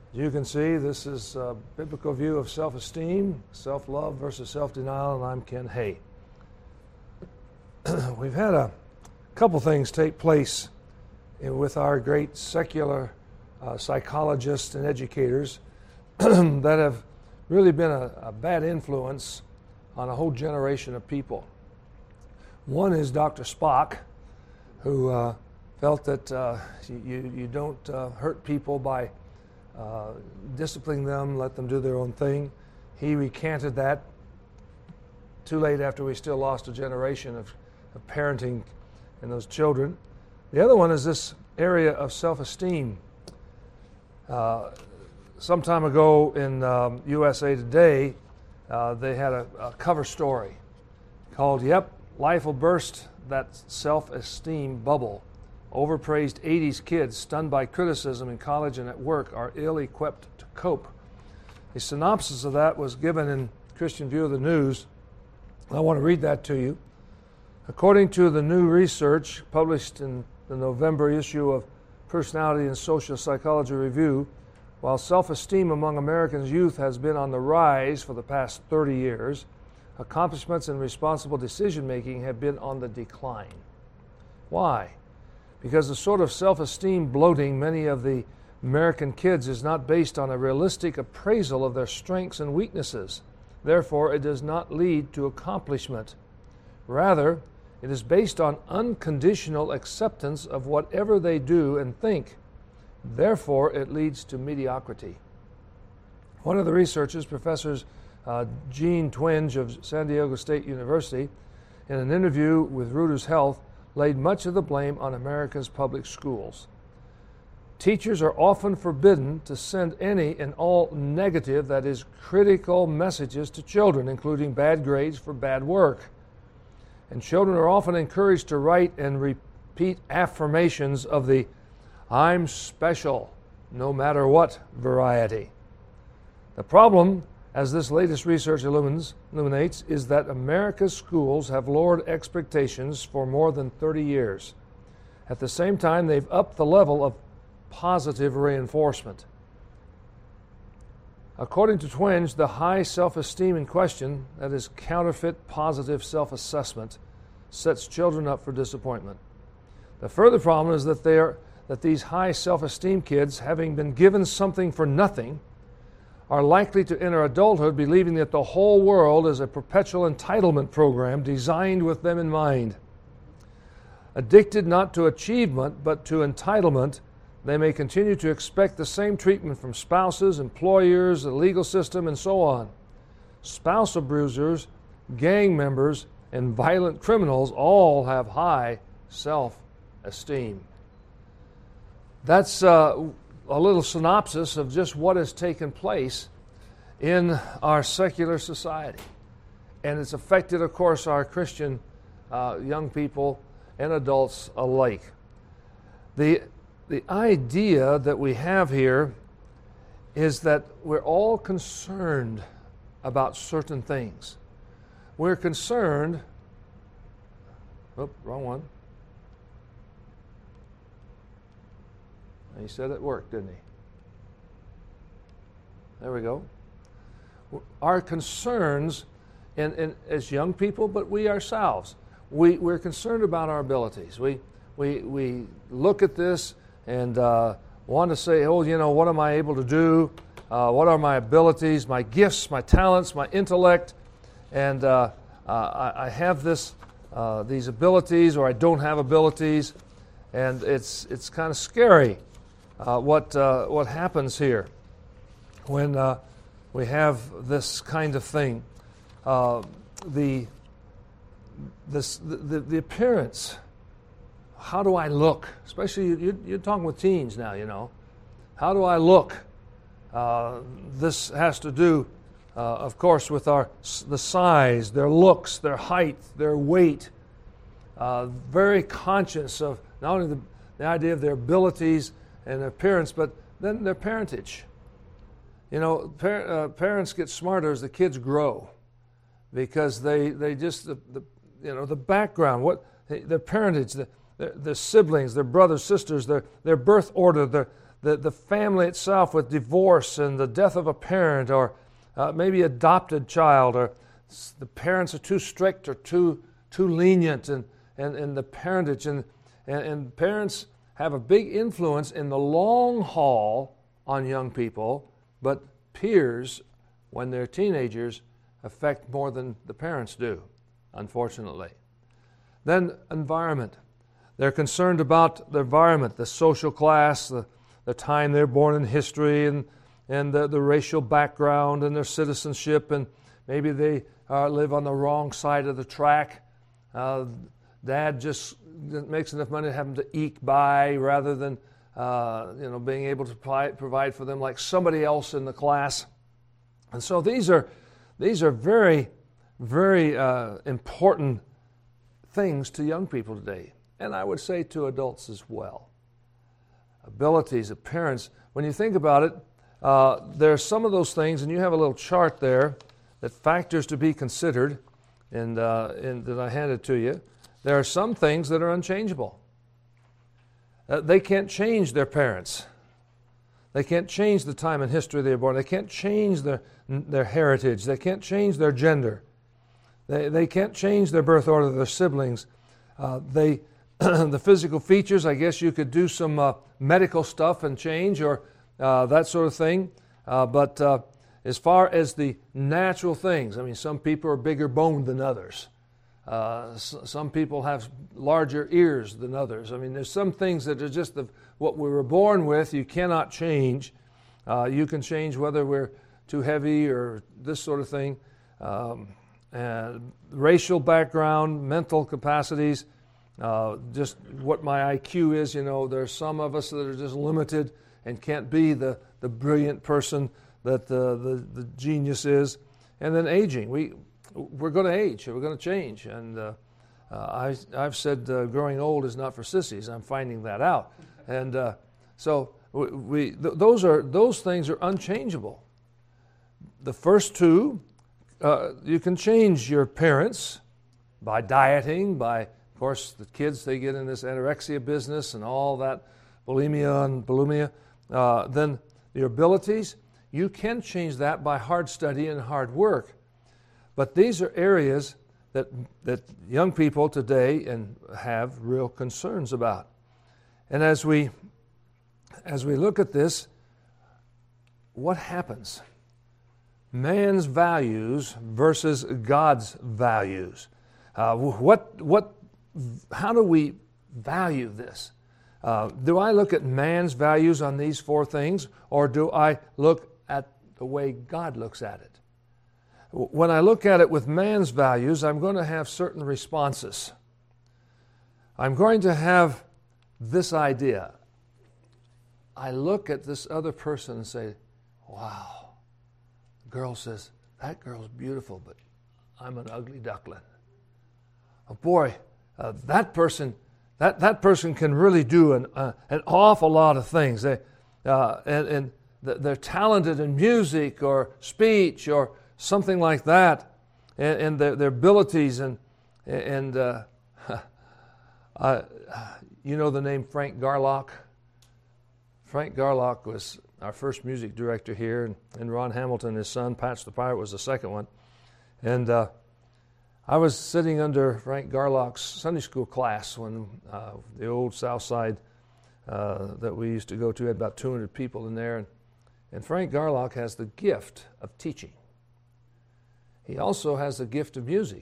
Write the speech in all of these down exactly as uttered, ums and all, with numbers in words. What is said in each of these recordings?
You can see this is a biblical view of self-esteem, self-love versus self-denial, and I'm Ken Hay. We've had a couple things take place with our great secular uh, psychologists and educators that have really been a, a bad influence on a whole generation of people. One is Doctor Spock, who uh, felt that uh, you, you don't uh, hurt people by uh, disciplining them, let them do their own thing. He recanted that too late after we still lost a generation of, of parenting and those children. The other one is this area of self-esteem. Uh, some time ago in um, U S A Today, uh, they had a, a cover story called, Yep, Life Will Burst That Self-Esteem Bubble. Overpraised eighties kids stunned by criticism in college and at work are ill-equipped to cope. A synopsis of that was given in Christian View of the News. I want to read that to you. According to the new research published in the November issue of Personality and Social Psychology Review, while self-esteem among Americans' youth has been on the rise for the past thirty years, accomplishments and responsible decision-making have been on the decline. Why? Because the sort of self-esteem bloating many of the American kids is not based on a realistic appraisal of their strengths and weaknesses. Therefore, it does not lead to accomplishment. Rather, it is based on unconditional acceptance of whatever they do and think. Therefore, it leads to mediocrity. One of the researchers, Professor uh, Gene Twenge of San Diego State University, in an interview with Reuters Health, laid much of the blame on America's public schools. Teachers are often forbidden to send any and all negative, that is, critical messages to children, including bad grades for bad work. And children are often encouraged to write and repeat affirmations of the I'm special, no matter what variety. The problem, as this latest research illumines, illuminates, is that America's schools have lowered expectations for more than thirty years. At the same time, they've upped the level of positive reinforcement. According to Twenge, the high self-esteem in question, that is counterfeit positive self-assessment, sets children up for disappointment. The further problem is that they are that these high self-esteem kids, having been given something for nothing, are likely to enter adulthood believing that the whole world is a perpetual entitlement program designed with them in mind. Addicted not to achievement but to entitlement, they may continue to expect the same treatment from spouses, employers, the legal system, and so on. Spouse abusers, gang members, and violent criminals all have high self-esteem. That's uh, a little synopsis of just what has taken place in our secular society. And it's affected, of course, our Christian uh, young people and adults alike. The, the idea that we have here is that we're all concerned about certain things. We're concerned, oh, wrong one. He said it worked, didn't he? There we go. Our concerns, and, and as young people, but we ourselves, we, we're concerned about our abilities. We, we, we look at this and uh, want to say, oh, you know, what am I able to do? Uh, what are my abilities, my gifts, my talents, my intellect? And uh, uh, I, I have this, uh, these abilities, or I don't have abilities, and it's it's kind of scary. Uh, what uh, what happens here when uh, we have this kind of thing? Uh, the this the, the appearance. How do I look? Especially you, you're talking with teens now. You know, how do I look? Uh, this has to do, uh, of course, with our the size, their looks, their height, their weight. Uh, very conscious of not only the, the idea of their abilities and appearance, but then their parentage. You know, par- uh, parents get smarter as the kids grow, because they they just the, the you know the background, what their parentage, the, their, their siblings, their brothers, sisters, their their birth order, their the, the family itself with divorce and the death of a parent, or uh, maybe adopted child, or the parents are too strict or too too lenient in, in, in the parentage. And, and, and parents have a big influence in the long haul on young people, but peers, when they're teenagers, affect more than the parents do, unfortunately. Then environment. They're concerned about the environment, the social class, the, the time they're born in history, and, and the, the racial background and their citizenship, and maybe they uh, live on the wrong side of the track. Uh, dad just makes enough money to have them to eke by rather than uh, you know being able to provide, provide for them like somebody else in the class. And so these are these are very, very uh, important things to young people today, and I would say to adults as well. Abilities of parents. When you think about it, uh, there are some of those things, and you have a little chart there that factors to be considered, and, uh, and that I handed to you. There are some things that are unchangeable. Uh, they can't change their parents. They can't change the time and history they were born. They can't change their their heritage. They can't change their gender. They they can't change their birth order, their siblings. Uh, they the physical features, I guess you could do some uh, medical stuff and change, or uh, that sort of thing. Uh, but uh, as far as the natural things, I mean, some people are bigger boned than others. Uh, s- some people have larger ears than others. I mean, there's some things that are just the, what we were born with. You cannot change. Uh, you can change whether we're too heavy or this sort of thing. Um, and racial background, mental capacities, uh, just what my I Q is. You know, there's some of us that are just limited and can't be the, the brilliant person that the, the, the genius is. And then aging. We, we're going to age. We're going to change. And uh, uh, I, I've said uh, growing old is not for sissies. I'm finding that out. And uh, so we, we th- those are those things are unchangeable. The first two, uh, you can change your parents by dieting, by, of course, the kids, they get in this anorexia business and all that, bulimia and bulimia. Uh, then your abilities, you can change that by hard study and hard work. But these are areas that that young people today and have real concerns about. And as we as we look at this, what happens? Man's values versus God's values. Uh, what what? How do we value this? Uh, do I look at man's values on these four things, or do I look at the way God looks at it? When I look at it with man's values, I'm going to have certain responses. I'm going to have this idea. I look at this other person and say, wow. The girl says, that girl's beautiful, but I'm an ugly duckling. Oh boy, uh, that person that, that person can really do an, uh, an awful lot of things. They, uh, and and they're talented in music or speech or something like that, and, and their, their abilities, and and uh, uh, you know the name Frank Garlock? Frank Garlock was our first music director here, and, and Ron Hamilton, his son, Patch the Pirate, was the second one. And uh, I was sitting under Frank Garlock's Sunday school class when uh, the old South Side uh, that we used to go to had about two hundred people in there, and, and Frank Garlock has the gift of teaching. He also has the gift of music.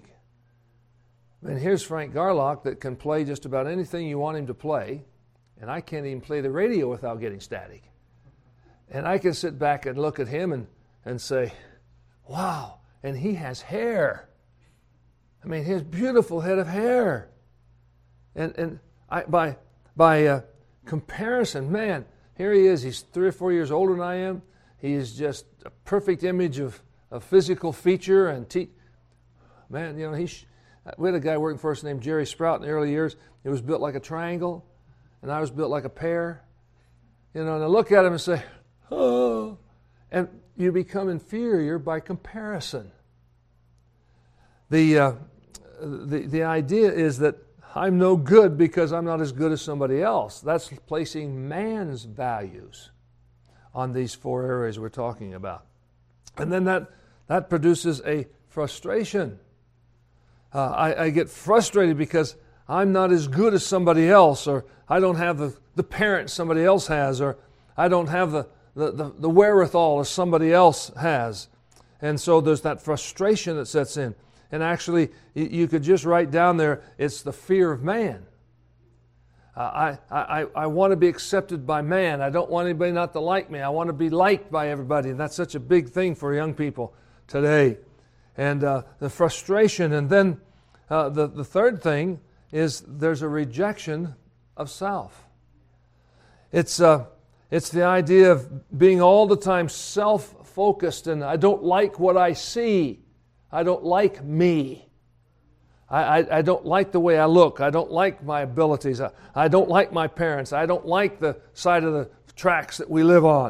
And here's Frank Garlock that can play just about anything you want him to play, and I can't even play the radio without getting static. And I can sit back and look at him and, and say, wow, and he has hair. I mean, his beautiful head of hair. And and I, by by uh, comparison, man, here he is. He's three or four years older than I am. He is just a perfect image of a physical feature and te- man, you know, he. Sh- we had a guy working for us named Jerry Sprout in the early years. He was built like a triangle, and I was built like a pear. You know, and I look at him and say, oh, and you become inferior by comparison. The uh, the the idea is that I'm no good because I'm not as good as somebody else. That's placing man's values on these four areas we're talking about. And then that, that produces a frustration. Uh, I, I get frustrated because I'm not as good as somebody else, or I don't have the, the parents somebody else has, or I don't have the, the, the, the wherewithal as somebody else has. And so there's that frustration that sets in. And actually, you could just write down there, it's the fear of man. Uh, I, I, I want to be accepted by man. I don't want anybody not to like me. I want to be liked by everybody. And that's such a big thing for young people today. And uh, the frustration. And then uh, the, the third thing is there's a rejection of self. It's, uh, it's the idea of being all the time self-focused, and I don't like what I see. I don't like me. I, I, I don't like the way I look. I don't like my abilities. I, I don't like my parents. I don't like the side of the tracks that we live on.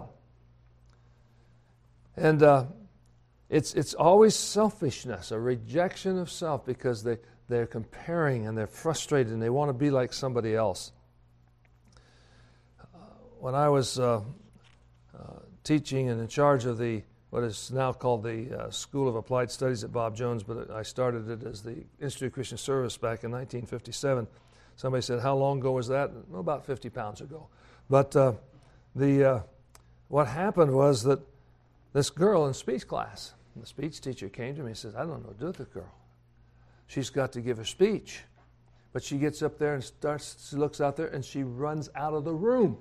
And uh, it's it's always selfishness, a rejection of self, because they, they're comparing and they're frustrated and they want to be like somebody else. Uh, when I was uh, uh, teaching and in charge of the what is now called the uh, School of Applied Studies at Bob Jones, but I started it as the Institute of Christian Service back in nineteen fifty-seven. Somebody said, how long ago was that? Well, about fifty pounds ago. But uh, the uh, what happened was that this girl in speech class, the speech teacher came to me and says, I don't know what to do with this girl. She's got to give her speech. But she gets up there and starts, she looks out there and she runs out of the room.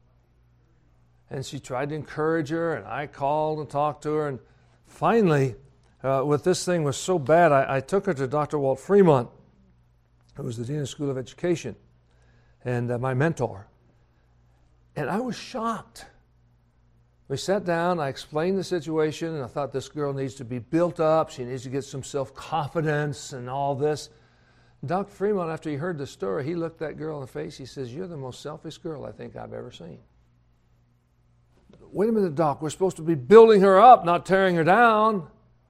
And she tried to encourage her, and I called and talked to her. And finally, uh, with this thing was so bad, I, I took her to Doctor Walt Fremont, who was the Dean of the School of Education, and uh, my mentor. And I was shocked. We sat down, I explained the situation, and I thought this girl needs to be built up. She needs to get some self-confidence and all this. And Doctor Fremont, after he heard the story, he looked that girl in the face. He says, you're the most selfish girl I think I've ever seen. Wait a minute, Doc, we're supposed to be building her up, not tearing her down.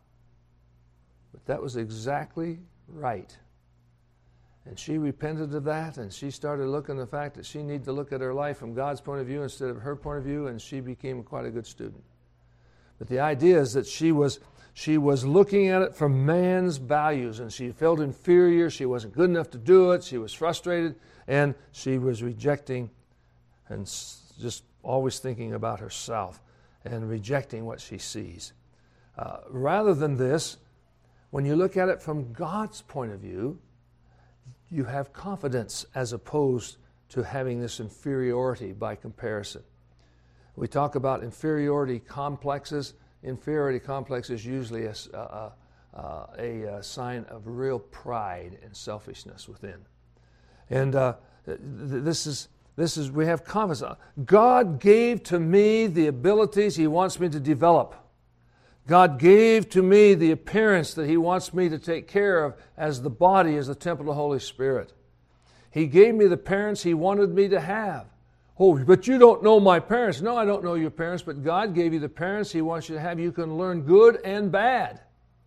But that was exactly right. And she repented of that, and she started looking at the fact that she needed to look at her life from God's point of view instead of her point of view, and she became quite a good student. But the idea is that she was she was looking at it from man's values, and she felt inferior. She wasn't good enough to do it. She was frustrated, and she was rejecting and just always thinking about herself and rejecting what she sees. Uh, rather than this, when you look at it from God's point of view, you have confidence as opposed to having this inferiority by comparison. We talk about inferiority complexes. Inferiority complex is usually a, a, a, a sign of real pride and selfishness within. And uh, th- this is This is, we have confidence. God gave to me the abilities He wants me to develop. God gave to me the appearance that He wants me to take care of as the body, as the temple of the Holy Spirit. He gave me the parents He wanted me to have. Oh, but you don't know my parents. No, I don't know your parents, but God gave you the parents He wants you to have. You can learn good and bad.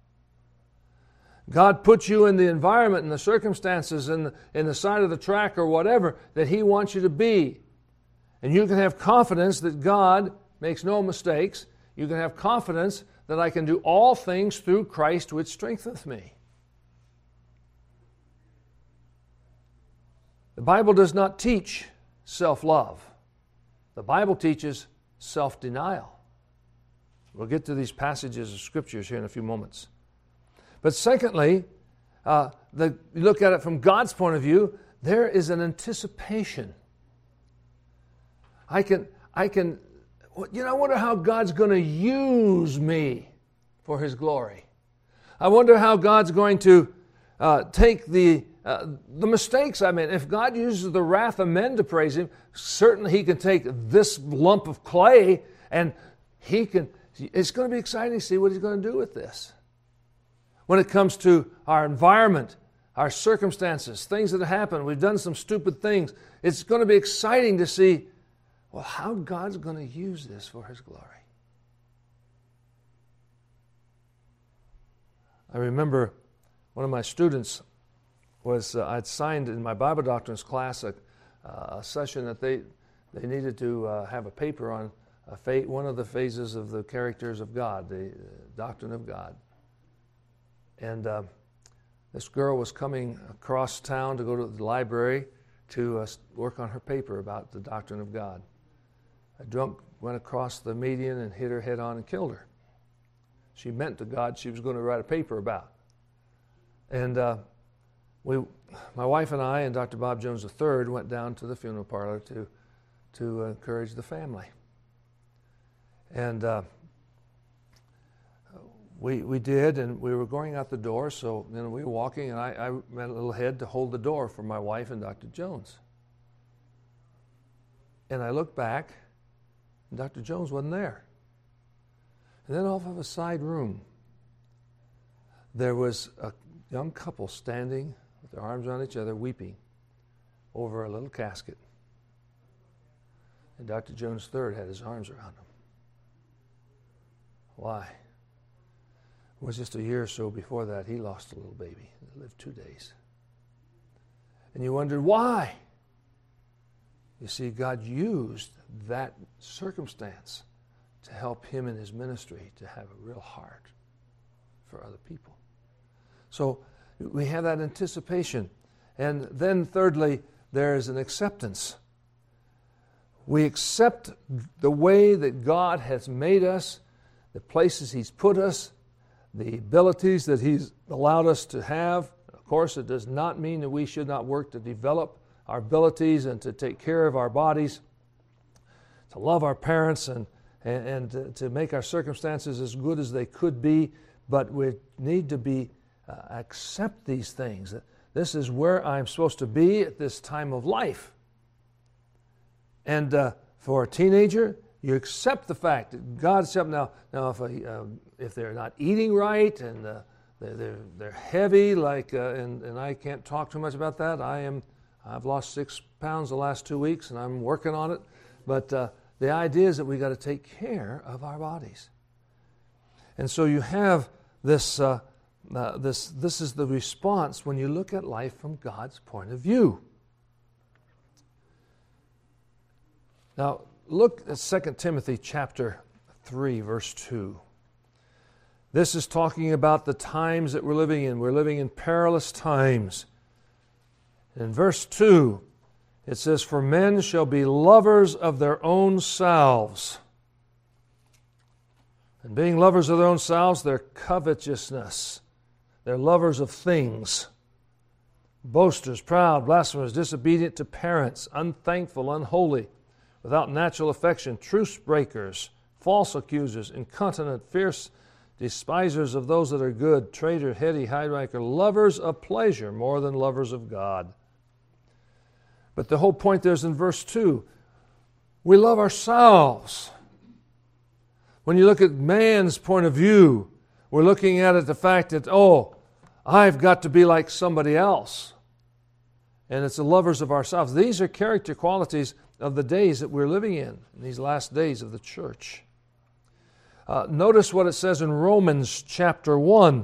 God puts you in the environment and the circumstances and the, in the side of the track or whatever that He wants you to be. And you can have confidence that God makes no mistakes. You can have confidence that I can do all things through Christ which strengtheneth me. The Bible does not teach self-love. The Bible teaches self-denial. We'll get to these passages of Scriptures here in a few moments. But secondly, uh, the, you look at it from God's point of view, there is an anticipation. I can, I can, you know, I wonder how God's going to use me for His glory. I wonder how God's going to uh, take the uh, the mistakes I made. If God uses the wrath of men to praise Him, certainly He can take this lump of clay and He can. It's going to be exciting to see what He's going to do with this. When it comes to our environment, our circumstances, things that have happened, we've done some stupid things. It's going to be exciting to see, well, how God's going to use this for His glory. I remember one of my students was uh, I'd signed in my Bible doctrines class a, uh, a session that they they needed to uh, have a paper on a fa- one of the phases of the characters of God, the uh, doctrine of God. And uh, this girl was coming across town to go to the library to uh, work on her paper about the doctrine of God. A drunk went across the median and hit her head on and killed her. She meant to God she was going to write a paper about. And uh, we, my wife and I and Doctor Bob Jones the third went down to the funeral parlor to, to encourage the family. And uh, we we did, and we were going out the door, so you know, we were walking, and I, I went a little ahead to hold the door for my wife and Doctor Jones. And I looked back, and Doctor Jones wasn't there. And then off of a side room, there was a young couple standing with their arms around each other, weeping over a little casket. And Doctor Jones the third had his arms around them. Why? It was just a year or so before that he lost a little baby that lived two days. And you wondered why? You see, God used that circumstance to help him in his ministry to have a real heart for other people. So we have that anticipation. And then thirdly, there is an acceptance. We accept the way that God has made us, the places he's put us, the abilities that he's allowed us to have. Of course, it does not mean that we should not work to develop our abilities and to take care of our bodies, to love our parents and, and, and to, to make our circumstances as good as they could be, but we need to be uh, accept these things. This is where I'm supposed to be at this time of life. And uh, for a teenager, you accept the fact that God's up now. Now, if a, uh, if they're not eating right and uh, they're, they're they're heavy, like uh, and and I can't talk too much about that. I am I've lost six pounds the last two weeks, and I'm working on it. But uh, the idea is that we got to take care of our bodies, and so you have this. Uh, uh, this this is the response when you look at life from God's point of view. Now, look at Second Timothy chapter three, verse two. This is talking about the times that we're living in. We're living in perilous times. In verse two, it says, "For men shall be lovers of their own selves." And being lovers of their own selves, their covetousness. They're lovers of things. Boasters, proud, blasphemers, disobedient to parents, unthankful, unholy, without natural affection, truce breakers, false accusers, incontinent, fierce, despisers of those that are good, traitor, heady, high-ranker, lovers of pleasure more than lovers of God. But the whole point there is in verse two. We love ourselves. When you look at man's point of view, we're looking at it the fact that, oh, I've got to be like somebody else. And it's the lovers of ourselves. These are character qualities of the days that we're living in, in these last days of the church. Uh, notice what it says in Romans chapter one.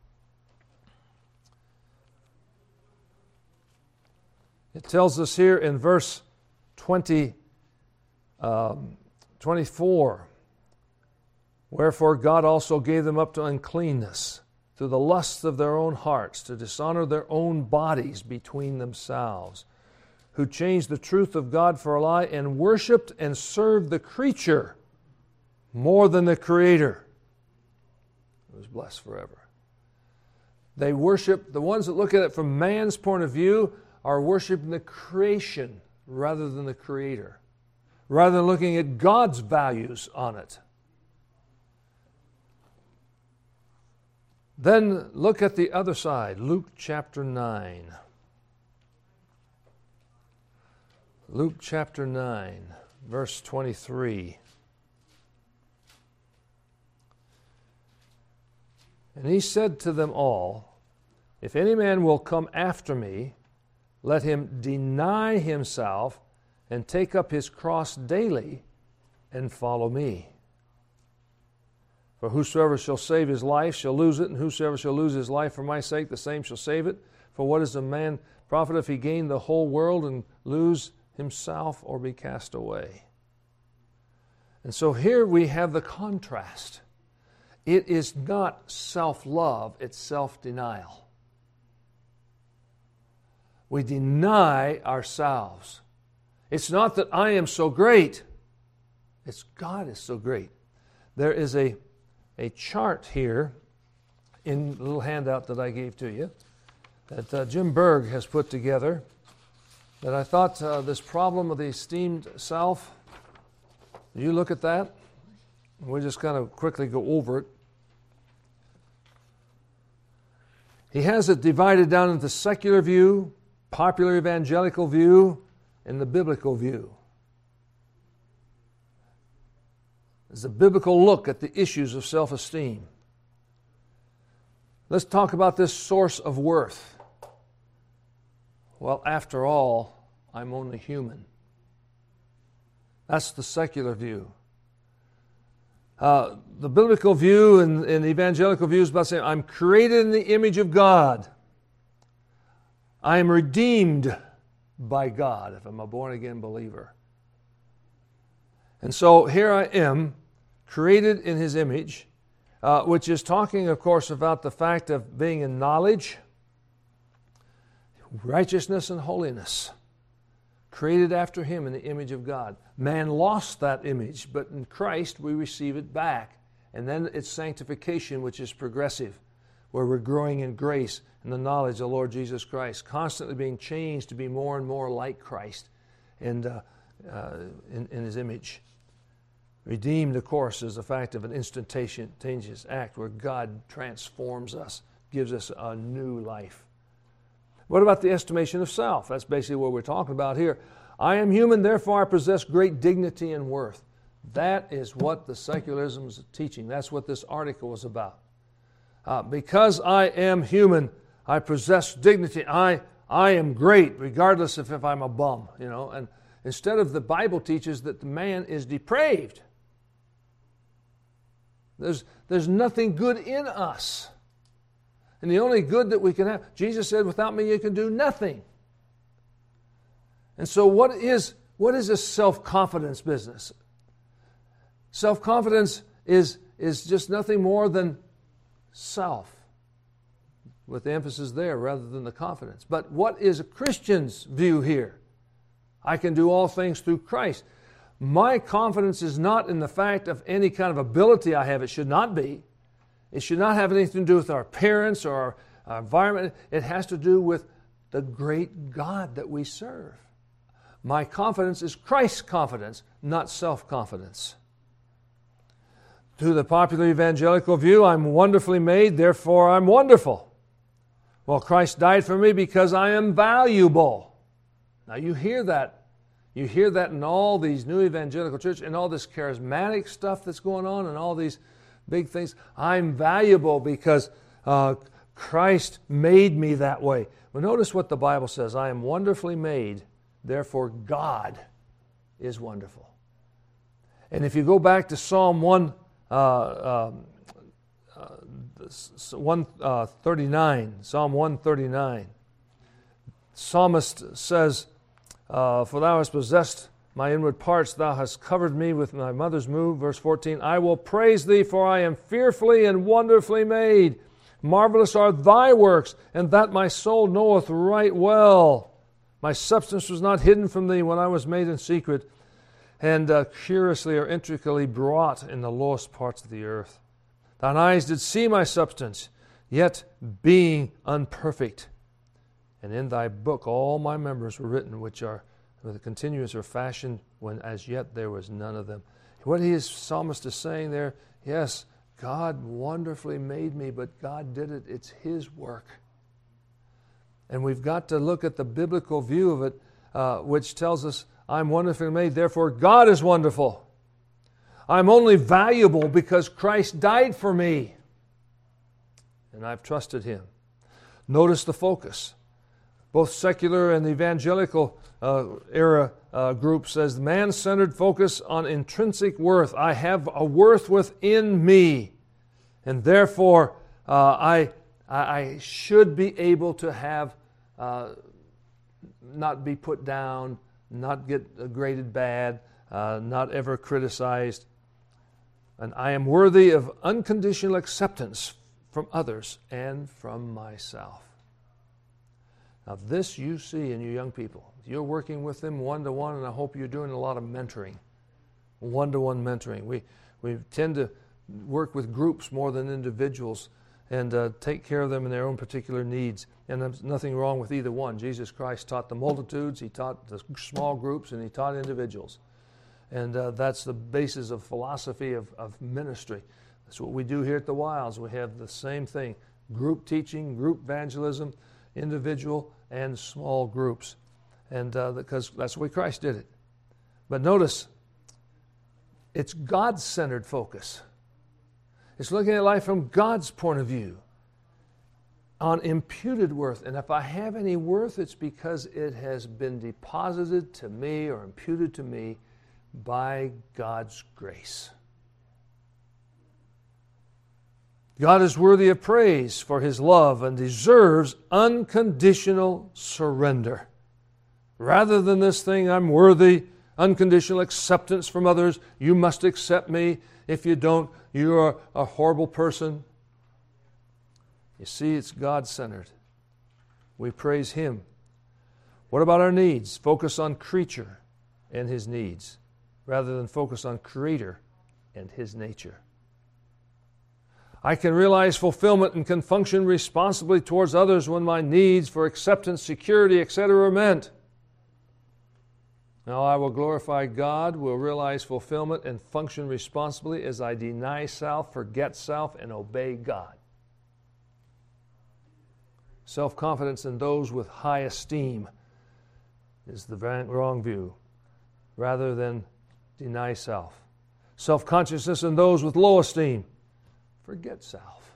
It tells us here in verse twenty, um, twenty-four, "Wherefore God also gave them up to uncleanness, through the lusts of their own hearts, to dishonor their own bodies between themselves, who changed the truth of God for a lie, and worshipped and served the creature more than the Creator, who is blessed forever." They worship, the ones that look at it from man's point of view, are worshiping the creation rather than the Creator, rather than looking at God's values on it. Then look at the other side, Luke chapter nine. Luke chapter nine, verse twenty-three. "And he said to them all, If any man will come after me, let him deny himself and take up his cross daily and follow me. For whosoever shall save his life shall lose it, and whosoever shall lose his life for my sake, the same shall save it. For what is a man profit if he gain the whole world and lose himself or be cast away? And so here we have the contrast. It is not self-love, it's self-denial. We deny ourselves. It's not that I am so great. It's God is so great. There is a, a chart here in the little handout that I gave to you that uh, Jim Berg has put together that I thought uh, this problem of the esteemed self, do you look at that? We'll just kind of quickly go over it. He has it divided down into secular view, popular evangelical view, and the biblical view. There's a biblical look at the issues of self-esteem. Let's talk about this source of worth. Well, after all, I'm only human. That's the secular view. Uh, the biblical view and, and the evangelical view is about saying, I'm created in the image of God. I am redeemed by God if I'm a born-again believer. And so here I am, created in His image, uh, which is talking, of course, about the fact of being in knowledge, righteousness, and holiness. Created after Him in the image of God. Man lost that image, but in Christ we receive it back. And then it's sanctification, which is progressive, where we're growing in grace and the knowledge of the Lord Jesus Christ, constantly being changed to be more and more like Christ and uh, uh, in, in His image. Redeemed, of course, is the fact of an instantaneous act where God transforms us, gives us a new life. What about the estimation of self? That's basically what we're talking about here. I am human, therefore I possess great dignity and worth. That is what the secularism is teaching. That's what this article is about. Uh, because I am human, I possess dignity. I I am great, regardless of if I'm a bum. You know, and instead of the Bible teaches that the man is depraved. There's there's nothing good in us. And the only good that we can have, Jesus said, without me you can do nothing. And so what is, what is this self-confidence business? Self-confidence is, is just nothing more than self, with the emphasis there rather than the confidence. But what is a Christian's view here? I can do all things through Christ. My confidence is not in the fact of any kind of ability I have. It should not be. It should not have anything to do with our parents or our, our environment. It has to do with the great God that we serve. My confidence is Christ's confidence, not self-confidence. To the popular evangelical view, I'm wonderfully made, therefore I'm wonderful. Well, Christ died for me because I am valuable. Now you hear that. You hear that in all these new evangelical churches and all this charismatic stuff that's going on and all these big things. I'm valuable because uh, Christ made me that way. Well, notice what the Bible says. I am wonderfully made, therefore God is wonderful. And if you go back to Psalm one, uh, um, uh, one thirty-nine, Psalm one thirty-nine, psalmist says, uh, for thou hast possessed my inward parts, thou hast covered me with my mother's womb. Verse fourteen, I will praise thee, for I am fearfully and wonderfully made. Marvelous are thy works, and that my soul knoweth right well. My substance was not hidden from thee when I was made in secret, and uh, curiously or intricately brought in the lowest parts of the earth. Thine eyes did see my substance, yet being unperfect. And in thy book all my members were written, which are with a continuous or fashioned when as yet there was none of them. What he is, psalmist is saying there, yes, God wonderfully made me, but God did it. It's His work. And we've got to look at the biblical view of it, uh, which tells us, I'm wonderfully made, therefore God is wonderful. I'm only valuable because Christ died for me. And I've trusted Him. Notice the focus. Both secular and evangelical uh, era uh, group says man-centered focus on intrinsic worth. I have a worth within me, and therefore uh, I I should be able to have uh, not be put down, not get graded bad, uh, not ever criticized. And I am worthy of unconditional acceptance from others and from myself. Now this you see in you young people. You're working with them one-to-one, and I hope you're doing a lot of mentoring, one-to-one mentoring. We, we tend to work with groups more than individuals and uh, take care of them in their own particular needs. And there's nothing wrong with either one. Jesus Christ taught the multitudes, He taught the small groups, and He taught individuals. And uh, that's the basis of philosophy of, of ministry. That's what we do here at the Wilds. We have the same thing, group teaching, group evangelism, individual and small groups. And uh, because that's the way Christ did it. But notice, it's God-centered focus. It's looking at life from God's point of view on imputed worth. And if I have any worth, it's because it has been deposited to me or imputed to me by God's grace. God is worthy of praise for His love and deserves unconditional surrender. Rather than this thing, I'm worthy, unconditional acceptance from others, you must accept me. If you don't, you are a horrible person. You see, it's God-centered. We praise Him. What about our needs? Focus on creature and his needs, rather than focus on Creator and His nature. I can realize fulfillment and can function responsibly towards others when my needs for acceptance, security, et cetera are met. Now I will glorify God, will realize fulfillment and function responsibly as I deny self, forget self, and obey God. Self-confidence in those with high esteem is the wrong view, rather than deny self. Self-consciousness in those with low esteem. Forget self.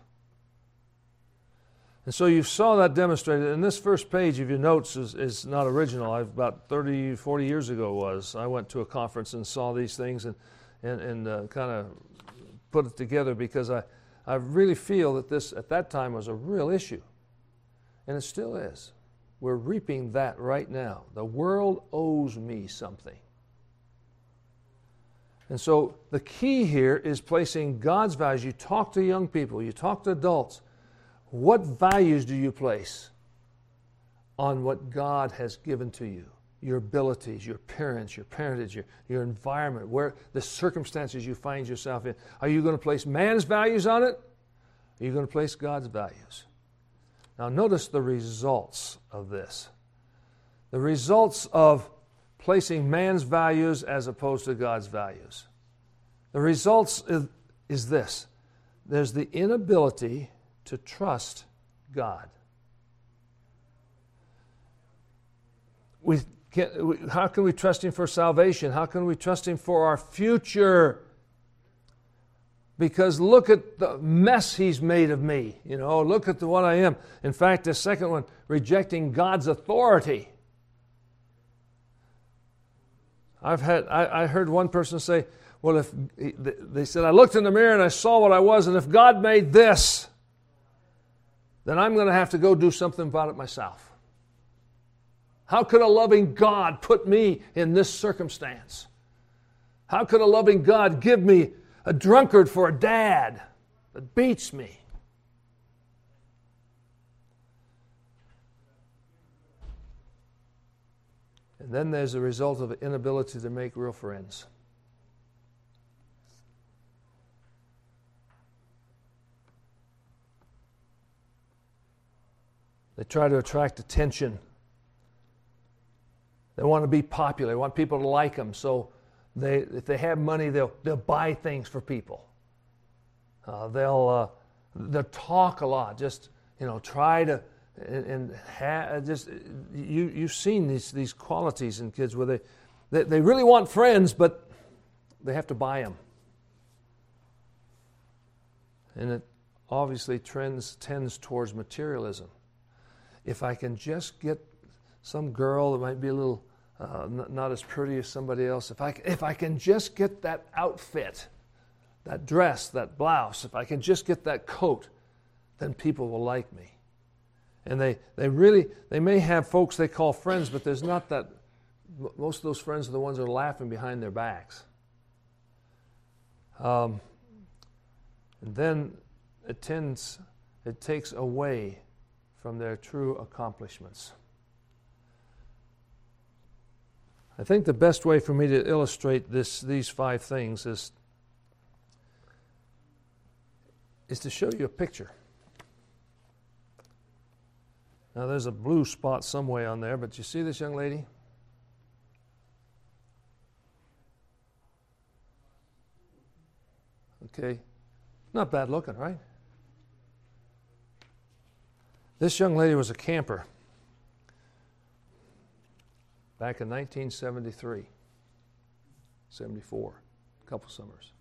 And so you saw that demonstrated. And this first page of your notes is, is not original. I've, about thirty, forty years ago was. I went to a conference and saw these things and, and, and uh, kind of put it together because I, I really feel that this at that time was a real issue. And it still is. We're reaping that right now. The world owes me something. And so the key here is placing God's values. You talk to young people, you talk to adults. What values do you place on what God has given to you? Your abilities, your parents, your parentage, your, your environment, where the circumstances you find yourself in. Are you going to place man's values on it? Are you going to place God's values? Now notice the results of this. The results of placing man's values as opposed to God's values. The results is, is this. There's the inability to trust God. We can't, we, how can we trust Him for salvation? How can we trust Him for our future? Because look at the mess He's made of me. You know, look at the, what I am. In fact, the second one, rejecting God's authority. I've had, I, I heard one person say, well, if they said, I looked in the mirror and I saw what I was, and if God made this, then I'm going to have to go do something about it myself. How could a loving God put me in this circumstance? How could a loving God give me a drunkard for a dad that beats me? And then there's the result of an inability to make real friends. They try to attract attention. They want to be popular. They want people to like them. So they, if they have money, they'll they'll buy things for people. Uh, they'll uh, they'll talk a lot. Just you know, try to. And, and ha, just you you've seen these these qualities in kids where they, they they really want friends, but they have to buy them, and it obviously trends tends towards materialism. If I can just get some girl that might be a little uh, n- not as pretty as somebody else, if I if I can just get that outfit, that dress, that blouse, if I can just get that coat, then people will like me. And they, they really, they may have folks they call friends, but there's not that, most of those friends are the ones that are laughing behind their backs. Um, and then it tends, it takes away from their true accomplishments. I think the best way for me to illustrate this, these five things is, is to show you a picture. Now there's a blue spot some way on there, but you see this young lady? Okay, not bad looking, right? This young lady was a camper back in nineteen seventy-three, seventy-four, a couple summers.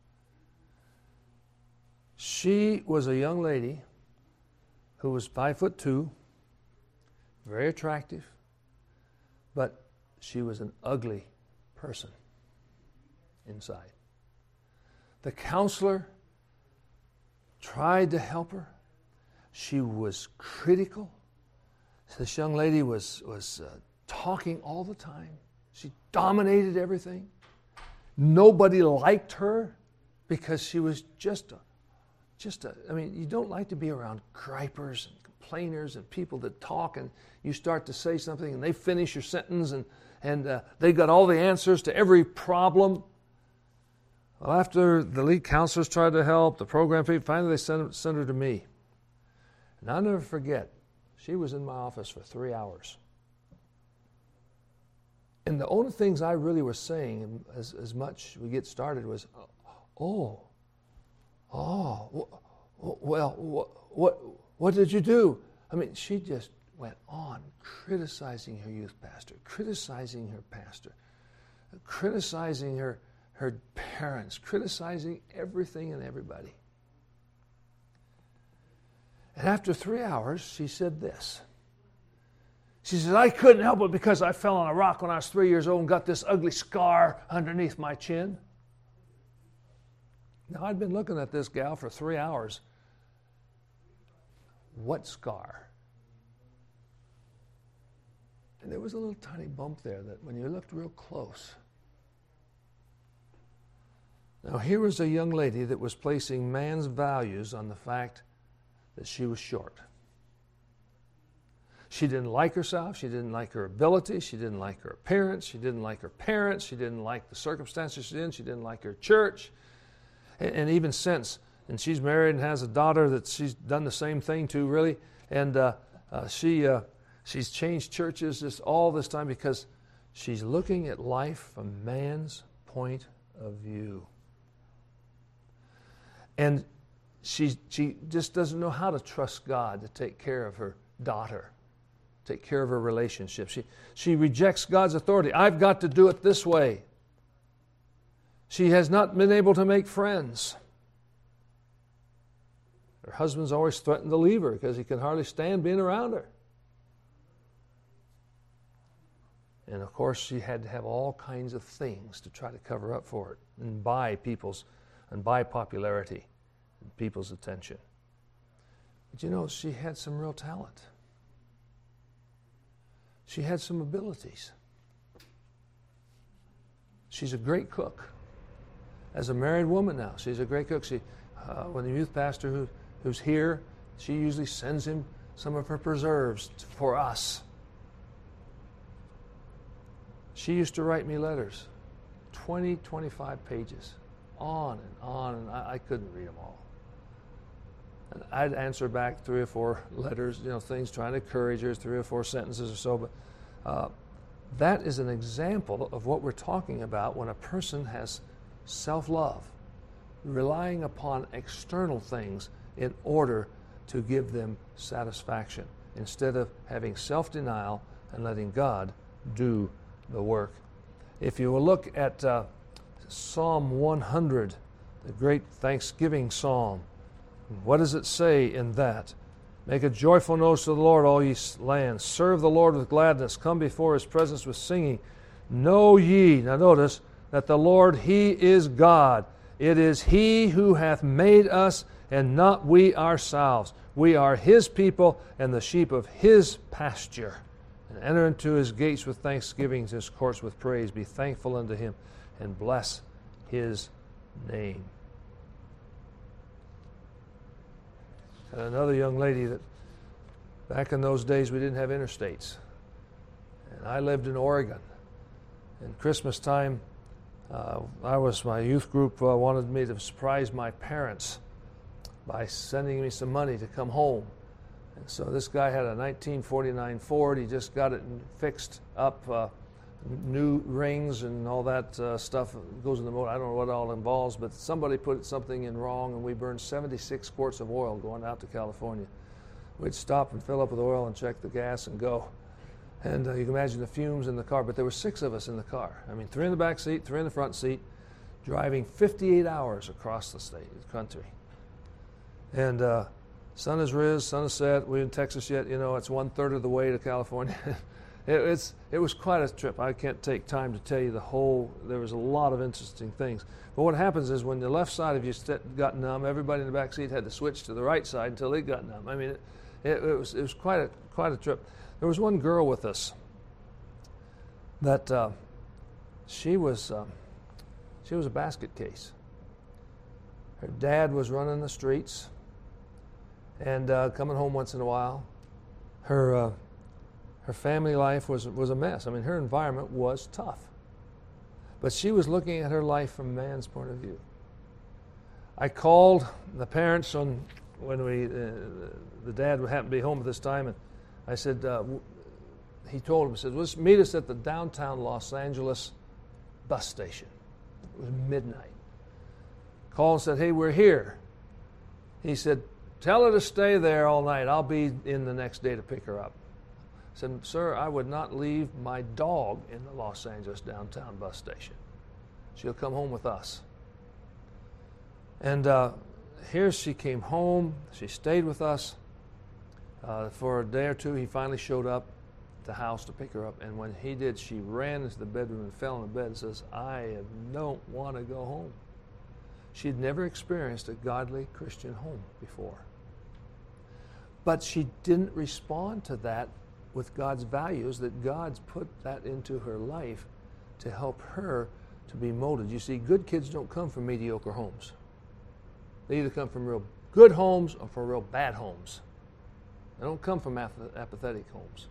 She was a young lady who was five foot two, very attractive, but she was an ugly person inside. The counselor tried to help her. She was critical. This young lady was, was uh, talking all the time. She dominated everything. Nobody liked her because she was just a, just a, I mean, you don't like to be around gripers and complainers and people that talk and you start to say something and they finish your sentence and, and uh, they got all the answers to every problem. Well, after the lead counselors tried to help, the program people, finally they sent, sent her to me. And I'll never forget, she was in my office for three hours. And the only things I really was saying, as, as much we get started, was, oh, oh, well, what, what, what did you do? I mean, she just went on criticizing her youth pastor, criticizing her pastor, criticizing her, her parents, criticizing everything and everybody. And after three hours, she said this. She said, I couldn't help it because I fell on a rock when I was three years old and got this ugly scar underneath my chin. Now, I'd been looking at this gal for three hours. What scar? And there was a little tiny bump there that when you looked real close. Now, here was a young lady that was placing man's values on the fact that she was short. She didn't like herself. She didn't like her ability. She didn't like her appearance. She didn't like her parents. She didn't like the circumstances she's in. She didn't like her church. And, and even since, and she's married and has a daughter that she's done the same thing to, really. And uh, uh, she uh, she's changed churches just all this time because she's looking at life from man's point of view. And she she just doesn't know how to trust God to take care of her daughter, take care of her relationship. She, she rejects God's authority. I've got to do it this way. She has not been able to make friends. Her husband's always threatened to leave her because he can hardly stand being around her. And of course, she had to have all kinds of things to try to cover up for it and buy people's and buy popularity and people's attention. But you know, she had some real talent. She had some abilities. She's a great cook. As a married woman now, she's a great cook. She, uh, when the youth pastor who, who's here, she usually sends him some of her preserves for us. She used to write me letters, twenty, twenty-five pages, on and on, and I, I couldn't read them all. And I'd answer back three or four letters, you know, things trying to encourage her, three or four sentences or so. But uh, that is an example of what we're talking about when a person has self-love, relying upon external things in order to give them satisfaction, instead of having self-denial and letting God do the work. If you will look at uh, Psalm one hundred, the great Thanksgiving psalm, what does it say in that? Make a joyful noise to the Lord, all ye lands. Serve the Lord with gladness. Come before His presence with singing. Know ye, now notice, that the Lord, He is God. It is He who hath made us, and not we ourselves. We are His people and the sheep of His pasture. And enter into His gates with thanksgiving, His courts with praise. Be thankful unto Him, and bless His name. And another young lady that back in those days we didn't have interstates. And I lived in Oregon. And Christmas time, uh, I was, my youth group uh, wanted me to surprise my parents by sending me some money to come home. And so this guy had a nineteen forty-nine Ford. He just got it fixed up, uh, new rings and all that uh, stuff goes in the motor. I don't know what it all involves, but somebody put something in wrong, and we burned seventy-six quarts of oil going out to California. We'd stop and fill up with oil and check the gas and go. And uh, you can imagine the fumes in the car, but there were six of us in the car. I mean, three in the back seat, three in the front seat, driving fifty-eight hours across the state, the country. And uh, sun is riz, sun is set. We're in Texas yet, you know, it's one third of the way to California. it, it's, it was quite a trip. I can't take time to tell you the whole, there was a lot of interesting things. But what happens is when the left side of you st- got numb, everybody in the back seat had to switch to the right side until it got numb. I mean, it, it, it was, it was quite a, quite a trip. There was one girl with us that uh, she was um, she was a basket case. Her dad was running the streets and uh, coming home once in a while. Her uh, her family life was was a mess. I mean, her environment was tough, but she was looking at her life from man's point of view. I called the parents on when we uh, the dad happened to be home at this time, and I said, uh, he told him, he said, let's meet us at the downtown Los Angeles bus station. It was midnight. Called and said, hey, we're here. He said, tell her to stay there all night. I'll be in the next day to pick her up. I said, sir, I would not leave my dog in the Los Angeles downtown bus station. She'll come home with us. And uh, here she came home. She stayed with us. Uh, for a day or two, he finally showed up at the house to pick her up. And when he did, she ran into the bedroom and fell in the bed and says, I don't want to go home. She'd never experienced a godly Christian home before. But she didn't respond to that with God's values, that God's put that into her life to help her to be molded. You see, good kids don't come from mediocre homes. They either come from real good homes or from real bad homes. They don't come from apathetic homes.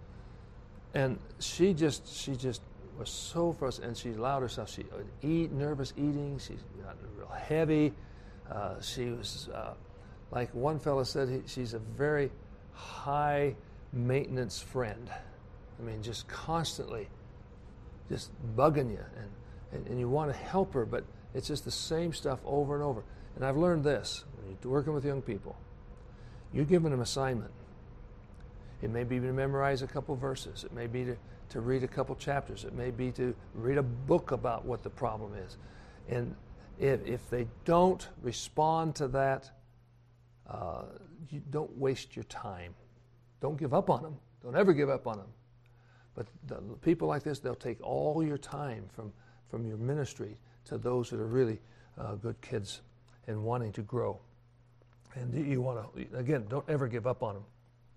And she just she just was so frustrated, and she allowed herself, she would eat, nervous eating, she got real heavy. Uh, she was, uh, like one fellow said, he, she's a very high maintenance friend. I mean, just constantly just bugging you, and, and, and you want to help her, but it's just the same stuff over and over. And I've learned this, when you're working with young people, you give them an assignment. It may be to memorize a couple verses. It may be to, to read a couple chapters. It may be to read a book about what the problem is. And if, if they don't respond to that, uh, you don't waste your time. Don't give up on them. Don't ever give up on them. But the, people like this, they'll take all your time from, from your ministry to those that are really uh, good kids and wanting to grow. And you want to, again, don't ever give up on them.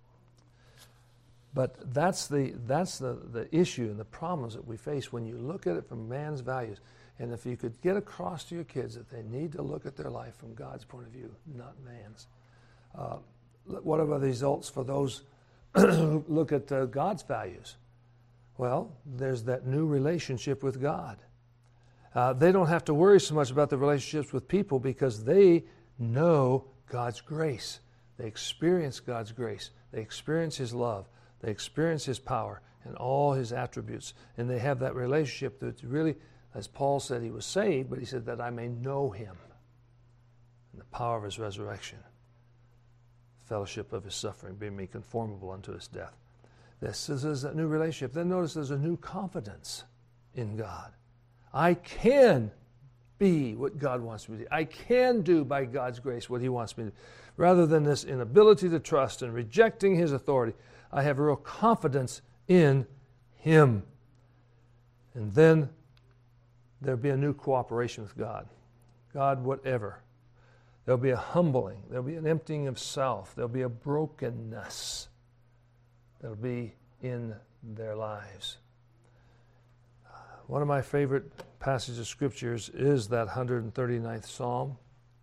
But that's the that's the, the issue and the problems that we face when you look at it from man's values. And if you could get across to your kids that they need to look at their life from God's point of view, not man's. Uh, what are the results for those who look at uh, God's values? Well, there's that new relationship with God. Uh, they don't have to worry so much about the relationships with people because they know God's grace. They experience God's grace. They experience His love. They experience His power and all His attributes. And they have that relationship that really, as Paul said, he was saved, but he said that I may know Him and the power of His resurrection, fellowship of His suffering, being made conformable unto His death. This is a new relationship. Then notice there's a new confidence in God. I can be what God wants me to do. I can do by God's grace what He wants me to do. Rather than this inability to trust and rejecting His authority, I have a real confidence in Him. And then there'll be a new cooperation with God. God, whatever. There'll be a humbling. There'll be an emptying of self. There'll be a brokenness that'll be in their lives. One of my favorite passages of scriptures is that one hundred thirty-ninth Psalm.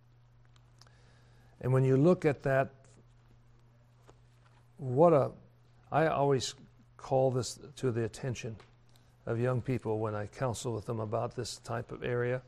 And when you look at that, what a, I always call this to the attention of young people when I counsel with them about this type of area.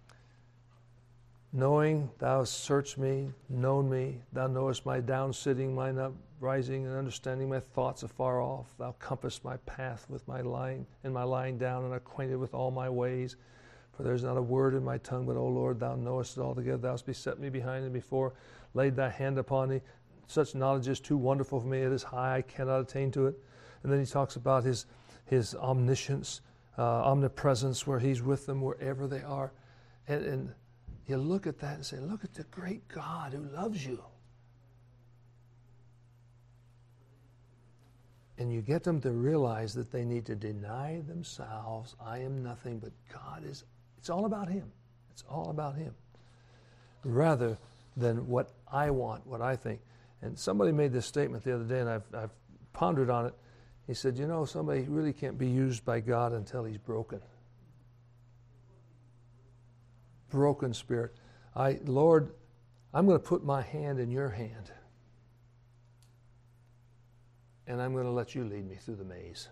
Knowing thou hast searched me, known me, thou knowest my down sitting, mine uprising, and understanding my thoughts afar off. Thou compassest my path with my lying and my lying down, and acquainted with all my ways. For there is not a word in my tongue, but, O Lord, thou knowest it altogether. Thou hast beset me behind and before, laid thy hand upon me. Such knowledge is too wonderful for me. It is high, I cannot attain to it. And then he talks about his, his omniscience, uh, omnipresence, where he's with them wherever they are. And, and you look at that and say, look at the great God who loves you. And you get them to realize that they need to deny themselves. I am nothing, but God is, it's all about Him. It's all about Him. Rather than what I want, what I think. And somebody made this statement the other day, and I've, I've pondered on it. He said, you know, somebody really can't be used by God until he's broken. Broken spirit. I, Lord, I'm going to put my hand in your hand, and I'm going to let you lead me through the maze.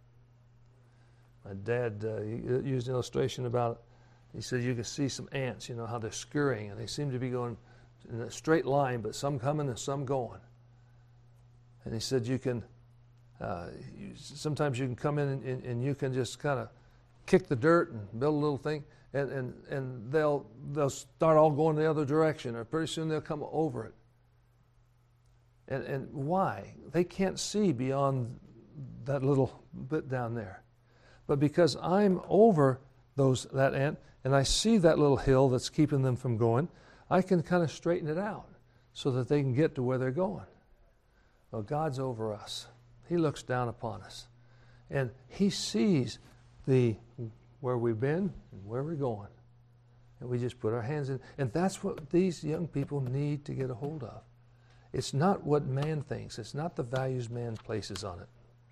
My dad uh, used an illustration about it. He said you can see some ants, you know, how they're scurrying, and they seem to be going in a straight line, but some coming and some going. And he said you can, uh, you, sometimes you can come in and, and, and you can just kind of kick the dirt and build a little thing, and, and, and they'll they'll start all going the other direction, or pretty soon they'll come over it. And, and why? They can't see beyond that little bit down there. But because I'm over those that ant, and I see that little hill that's keeping them from going, I can kind of straighten it out so that they can get to where they're going. Well, God's over us. He looks down upon us. And He sees the where we've been and where we're going. And we just put our hands in. And that's what these young people need to get a hold of. It's not what man thinks. It's not the values man places on it.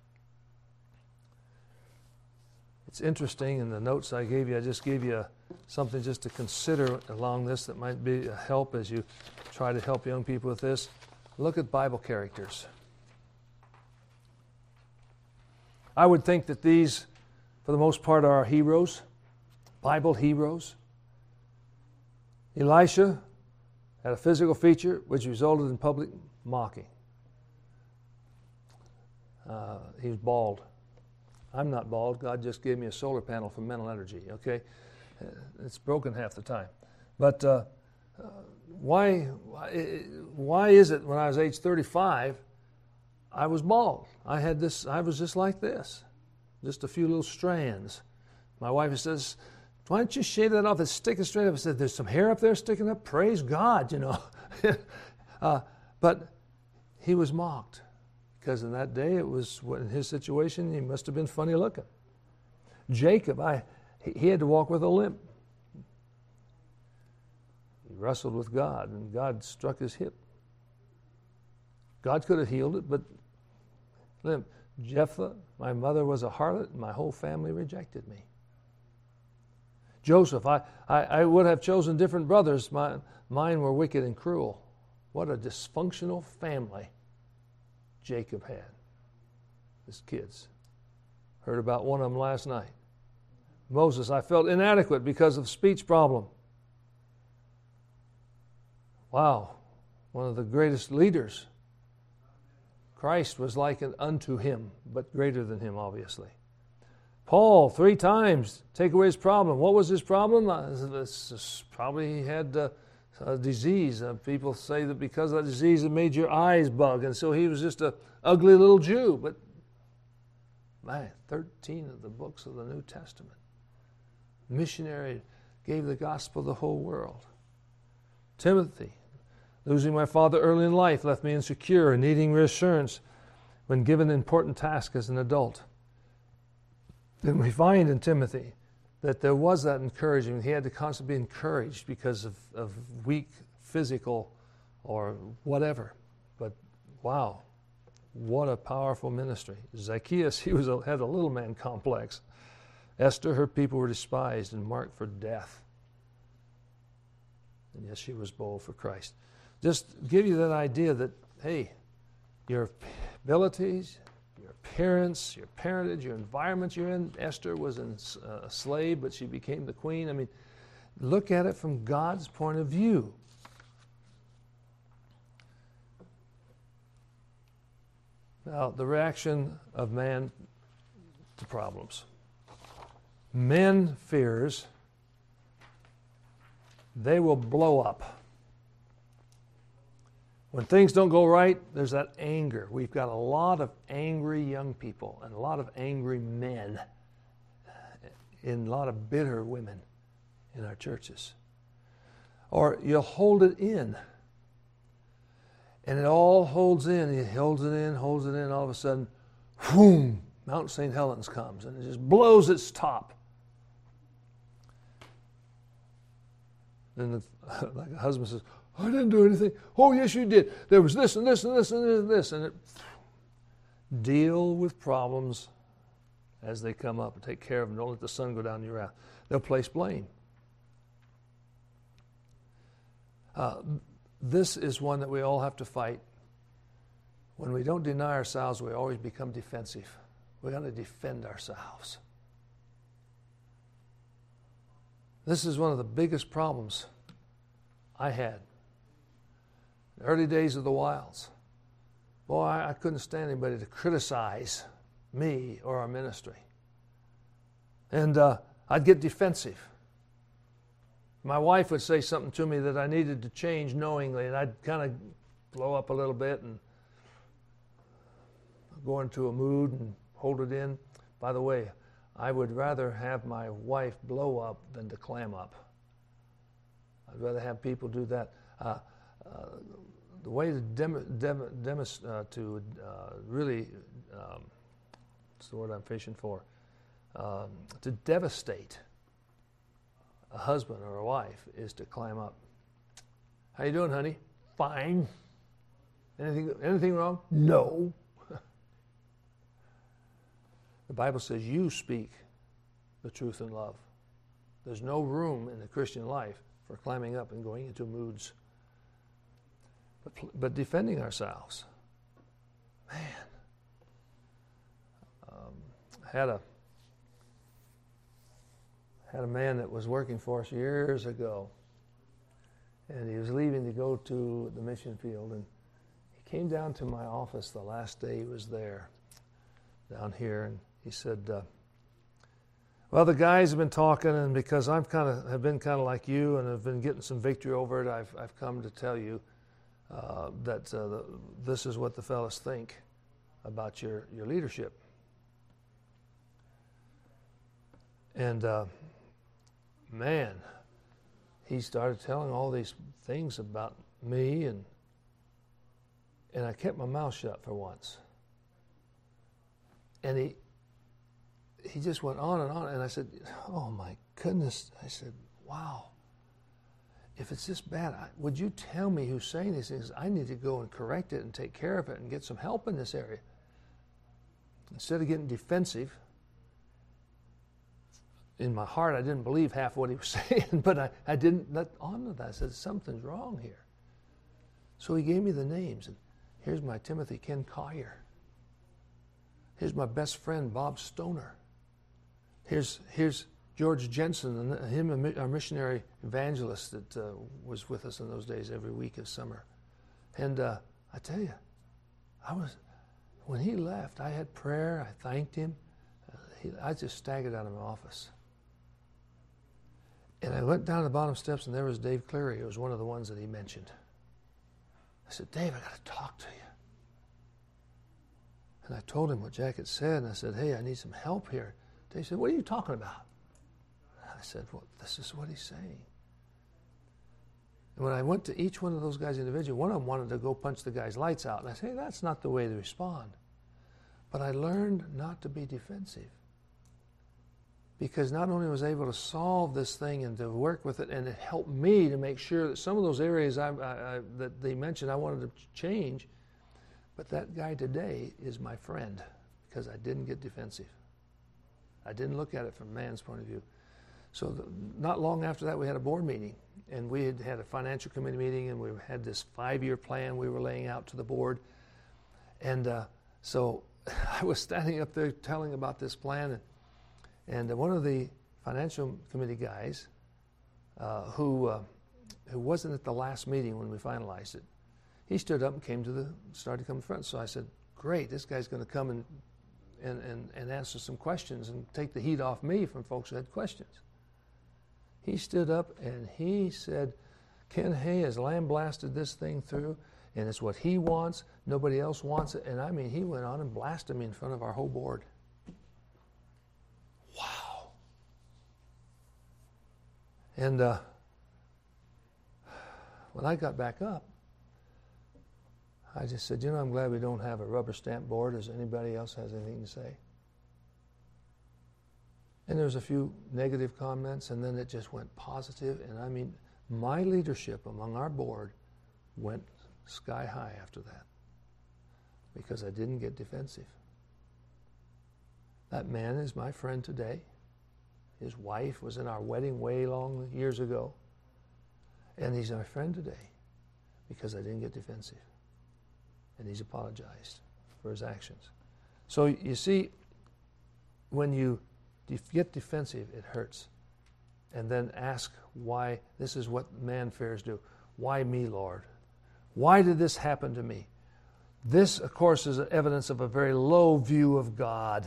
It's interesting, in the notes I gave you, I just gave you something just to consider along this that might be a help as you try to help young people with this. Look at Bible characters. I would think that these, for the most part, are our heroes, Bible heroes. Elisha had a physical feature which resulted in public mocking. Uh, he was bald. I'm not bald. God just gave me a solar panel for mental energy, okay? It's broken half the time. But uh, uh, why, why, why is it when I was age thirty-five, I was bald? I had this, I was just like this, just a few little strands. My wife says, why don't you shave that off and stick it straight up? I said, there's some hair up there sticking up. Praise God, you know. uh, but he was mocked. Because in that day, it was, in his situation, he must have been funny looking. Jacob, I, he had to walk with a limp. He wrestled with God, and God struck his hip. God could have healed it, but limp. Jephthah, my mother was a harlot, and my whole family rejected me. Joseph, I, I, I would have chosen different brothers. My, mine were wicked and cruel. What a dysfunctional family Jacob had. His kids. Heard about one of them last night. Moses, I felt inadequate because of speech problem. Wow, one of the greatest leaders. Christ was likened unto him, but greater than him, obviously. Paul, three times, take away his problem. What was his problem? Uh, this, this, probably he had uh, a disease. Uh, people say that because of that disease it made your eyes bug, and so he was just a ugly little Jew. But man, thirteen of the books of the New Testament. Missionary, gave the gospel to the whole world. Timothy, losing my father early in life left me insecure and needing reassurance when given an important task as an adult. Then we find in Timothy that there was that encouragement. He had to constantly be encouraged because of, of weak physical or whatever. But wow, what a powerful ministry. Zacchaeus, he was a, had a little man complex. Esther, her people were despised and marked for death. And yes, she was bold for Christ. Just give you that idea that, hey, your abilities, your appearance, your parentage, your environment you're in. Esther was a slave, but she became the queen. I mean, look at it from God's point of view. Now, the reaction of man to problems. Men fears they will blow up. When things don't go right, there's that anger. We've got a lot of angry young people and a lot of angry men and a lot of bitter women in our churches. Or you'll hold it in. And it all holds in. He holds it in, holds it in. All of a sudden, whoom, Mount Saint Helens comes and it just blows its top. And the, like a husband says, I didn't do anything. Oh, yes, you did. There was this and this and this and this and this. And it, deal with problems as they come up and take care of them. Don't let the sun go down your wrath. They'll place blame. Uh, this is one that we all have to fight. When we don't deny ourselves, we always become defensive. We've got to defend ourselves. This is one of the biggest problems I had. The early days of the Wilds. Boy, I, I couldn't stand anybody to criticize me or our ministry. And uh, I'd get defensive. My wife would say something to me that I needed to change knowingly, and I'd kind of blow up a little bit and go into a mood and hold it in. By the way, I would rather have my wife blow up than to clam up. I'd rather have people do that. Uh, uh, the way to, dem- dem- dem- uh, to uh, really, um, what's the word I'm fishing for? Um, to devastate a husband or a wife is to clam up. How you doing, honey? Fine. Anything, anything wrong? No. The Bible says you speak the truth in love. There's no room in the Christian life for climbing up and going into moods. But, but defending ourselves. Man. Um, I had a, had a man that was working for us years ago. And he was leaving to go to the mission field. And he came down to my office the last day he was there, down here. And he said, uh, well, the guys have been talking, and because I've kind of have been kind of like you and have been getting some victory over it, I've I've come to tell you uh, that uh, the, this is what the fellas think about your, your leadership. And uh, man, he started telling all these things about me, and and I kept my mouth shut for once. And he he just went on and on, and I said, oh my goodness. I said, wow. If it's this bad, I, would you tell me who's saying these things? I need to go and correct it and take care of it and get some help in this area. Instead of getting defensive, in my heart, I didn't believe half what he was saying, but I, I didn't let on to that. I said, something's wrong here. So he gave me the names. And here's my Timothy Ken Collier. Here's my best friend, Bob Stoner. Here's here's George Jensen, and him, our missionary evangelist that uh, was with us in those days every week of summer. And uh, I tell you, I was when he left, I had prayer. I thanked him. Uh, he, I just staggered out of my office. And I went down the bottom steps, and there was Dave Cleary. It was one of the ones that he mentioned. I said, Dave, I got to talk to you. And I told him what Jack had said, and I said, hey, I need some help here. Dave said, what are you talking about? I said, well, this is what he's saying. And when I went to each one of those guys individually, one of them wanted to go punch the guy's lights out. And I said, hey, that's not the way to respond. But I learned not to be defensive. because not only was I able to solve this thing and to work with it, and it helped me to make sure that some of those areas I, I, I, that they mentioned I wanted to change, but that guy today is my friend because I didn't get defensive. I didn't look at it from man's point of view. So the, not long after that, we had a board meeting, and we had had a financial committee meeting, and we had this five-year plan we were laying out to the board. And uh, so I was standing up there telling about this plan, and, and uh, one of the financial committee guys uh, who uh, who wasn't at the last meeting when we finalized it, he stood up and came to the started to come in front. So I said, "Great, this guy's going to come and, and and and answer some questions and take the heat off me from folks who had questions." He stood up and he said, "Ken Hay has lamb-blasted this thing through, and it's what he wants. Nobody else wants it." And I mean, he went on and blasted me in front of our whole board. Wow. And uh, when I got back up, I just said, "You know, I'm glad we don't have a rubber stamp board. Does anybody else has anything to say?" And there was a few negative comments, and then it just went positive. And I mean, my leadership among our board went sky high after that because I didn't get defensive. That man is my friend today. His wife was in our wedding way long years ago. And he's my friend today because I didn't get defensive. And he's apologized for his actions. So you see, when you def- get defensive, it hurts. And then ask why. This is what man fears do. Why me, Lord? Why did this happen to me? This, of course, is evidence of a very low view of God.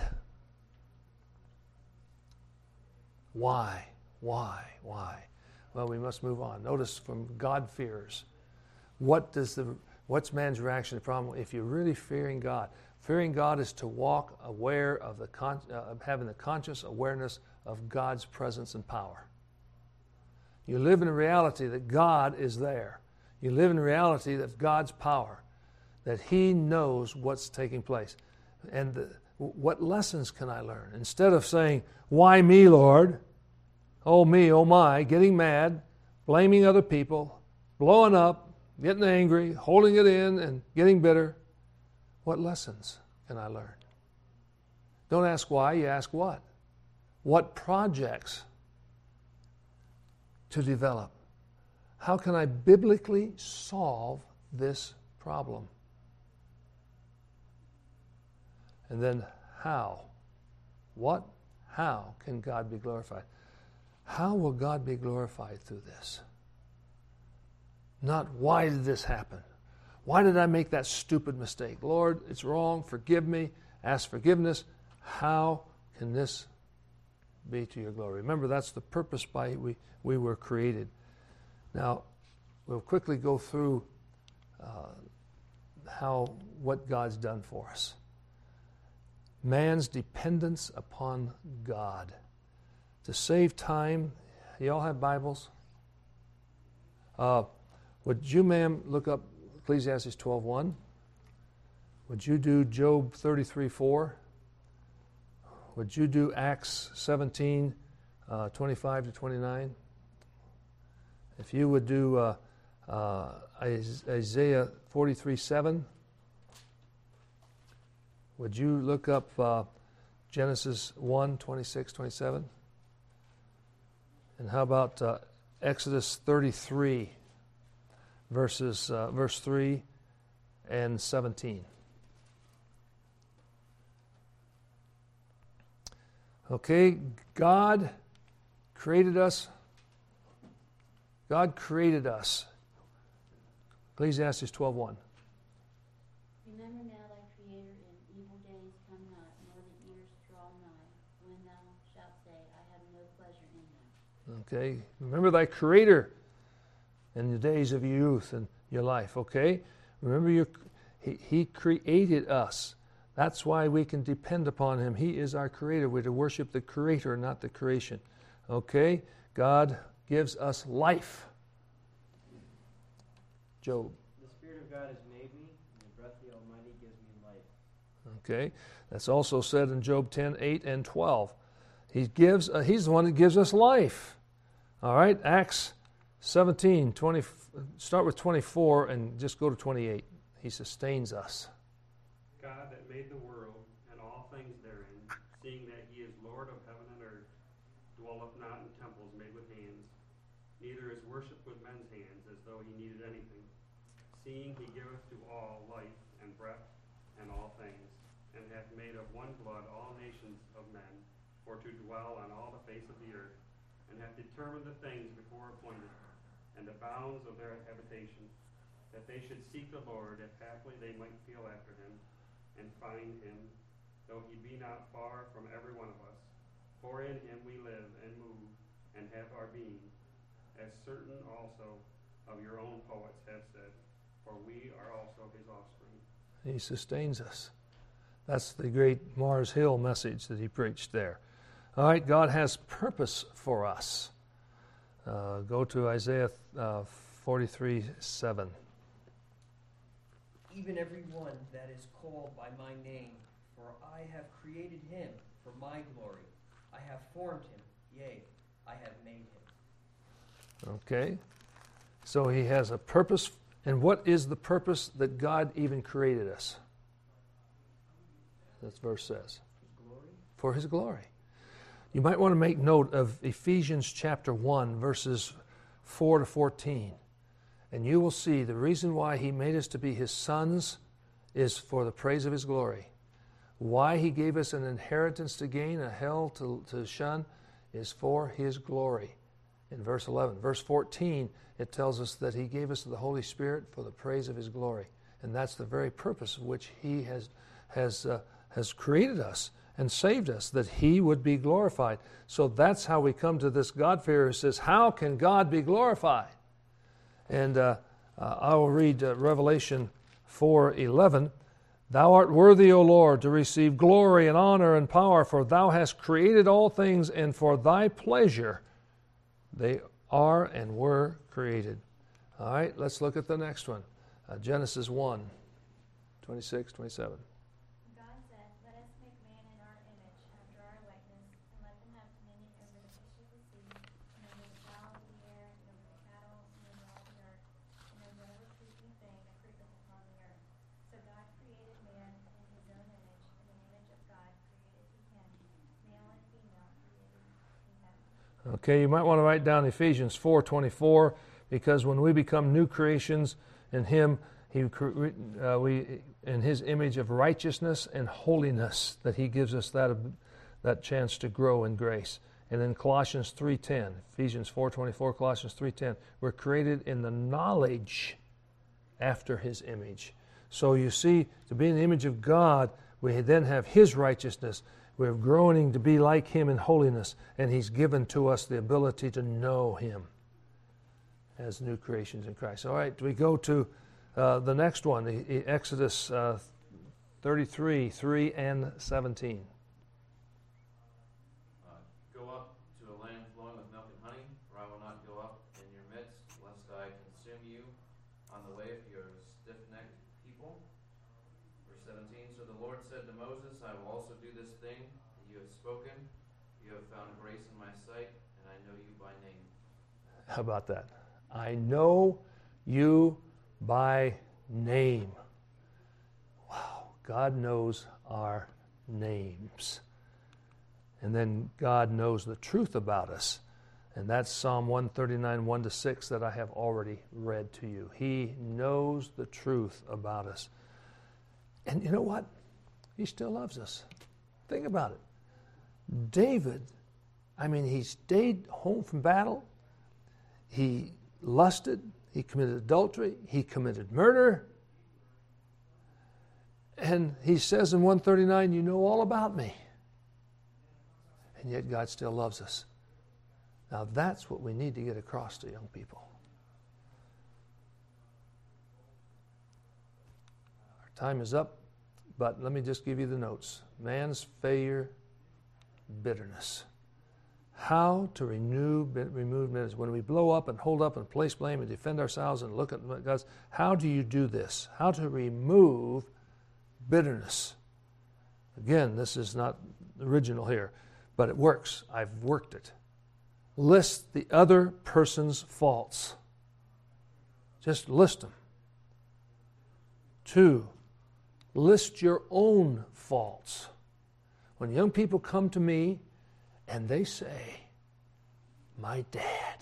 Why? Why? Why? Well, we must move on. Notice from God fears. What does the what's man's reaction to the problem? If you're really fearing God, fearing God is to walk aware of the con, uh, having the conscious awareness of God's presence and power. You live in a reality that God is there. You live in a reality of God's power, that He knows what's taking place. And the, what lessons can I learn? Instead of saying, "Why me, Lord? Oh me, oh my," getting mad, blaming other people, blowing up, getting angry, holding it in, and getting bitter, what lessons can I learn? Don't ask why, you ask what. What projects to develop? How can I biblically solve this problem? And then how? What? How can God be glorified? How will God be glorified through this? Not why did this happen? Why did I make that stupid mistake? Lord, it's wrong. Forgive me. Ask forgiveness. How can this be to your glory? Remember, that's the purpose by we, we were created. Now, we'll quickly go through uh, how what God's done for us. Man's dependence upon God. To save time, you all have Bibles? Uh, would you, ma'am, look up Ecclesiastes twelve one? Would you do Job thirty-three four? Would you do Acts seventeen, uh, twenty-five to twenty-nine? If you would do uh, uh, Isaiah forty-three seven, would you look up uh, Genesis one, twenty-six, twenty-seven? And how about uh, Exodus thirty-three, verses uh, verse three and seventeen? Okay, God created us. God created us. Ecclesiastes twelve one. Remember now thy Creator in evil days come not, nor the years draw nigh, when thou shalt say, I have no pleasure in them. Okay, remember thy Creator in the days of your youth and your life. Okay, remember your he, he created us. That's why we can depend upon Him. He is our Creator. We're to worship the Creator, not the creation. Okay, God gives us life. Job. The Spirit of God has made me, and the breath of the Almighty gives me life. Okay, that's also said in Job ten eight and twelve. He gives. Uh, he's the one that gives us life. All right, Acts seventeen, twenty, start with twenty-four and just go to twenty-eight. He sustains us. God that made the world and all things therein, seeing that he is Lord of heaven and earth, dwelleth not in temples made with hands, neither is worshipped with men's hands, as though he needed anything, seeing he giveth to all life and breath and all things, and hath made of one blood all nations of men, for to dwell on all the face of the earth, and hath determined the things before appointed, and the bounds of their habitation, that they should seek the Lord, if haply they might feel after him, and find him, though he be not far from every one of us. For in him we live and move, and have our being, as certain also of your own poets have said, for we are also his offspring. He sustains us. That's the great Mars Hill message that he preached there. All right, God has purpose for us. Uh, go to Isaiah uh, forty-three seven. Even every one that is called by my name, for I have created him for my glory. I have formed him, yea, I have made him. Okay, so he has a purpose. And what is the purpose that God even created us? This verse says. His glory? For his glory. You might want to make note of Ephesians chapter one, verses four to fourteen. And you will see the reason why he made us to be his sons is for the praise of his glory. Why he gave us an inheritance to gain, a hell to, to shun, is for his glory. In verse eleven. Verse fourteen, it tells us that he gave us the Holy Spirit for the praise of his glory. And that's the very purpose of which he has, has, uh, has created us and saved us, that he would be glorified. So that's how we come to this God-fearer who says, how can God be glorified? And uh, uh, I will read uh, Revelation four eleven. Thou art worthy, O Lord, to receive glory and honor and power, for thou hast created all things, and for thy pleasure they are and were created. All right, let's look at the next one. Uh, Genesis one, twenty-six, twenty-seven. God said, let us make man in our image, after our likeness, and let them have dominion over the fish of the sea, and over the fowl of the air, and over the cattle, and over all the earth, and over every creeping thing that creepeth upon the earth. So God created man in his own image, in the image of God created he him, male and female created he them. Okay, you might want to write down Ephesians four twenty-four, because when we become new creations in him, he uh, we in his image of righteousness and holiness, that he gives us that that chance to grow in grace. And then Colossians three ten, Ephesians four twenty-four, Colossians three ten, we're created in the knowledge after his image. So you see, to be in the image of God, we then have his righteousness. We're growing to be like him in holiness, and he's given to us the ability to know him as new creations in Christ. All right, we go to uh, the next one, the, the Exodus uh, thirty-three, three and seventeen. Uh, go up to a land flowing with milk and honey, for I will not go up in your midst, lest I consume you on the way if you are a stiff-necked people. Verse seventeen, so the Lord said to Moses, I will also do this thing that you have spoken. You have found grace in my sight, and I know you by name. How about that? I know you by name. Wow, God knows our names. And then God knows the truth about us. And that's Psalm one thirty-nine, one to six that I have already read to you. He knows the truth about us. And you know what? He still loves us. Think about it. David, I mean, he stayed home from battle. He lusted. He committed adultery. He committed murder. And he says in one thirty-nine, you know all about me. And yet God still loves us. Now that's what we need to get across to young people. Our time is up, but let me just give you the notes. Man's failure, bitterness. How to renew, remove bitterness. When we blow up and hold up and place blame and defend ourselves and look at God's, how do you do this? How to remove bitterness. Again, this is not original here. but it works. I've worked it. List the other person's faults. Just list them. Two, list your own faults. When young people come to me and they say, my dad,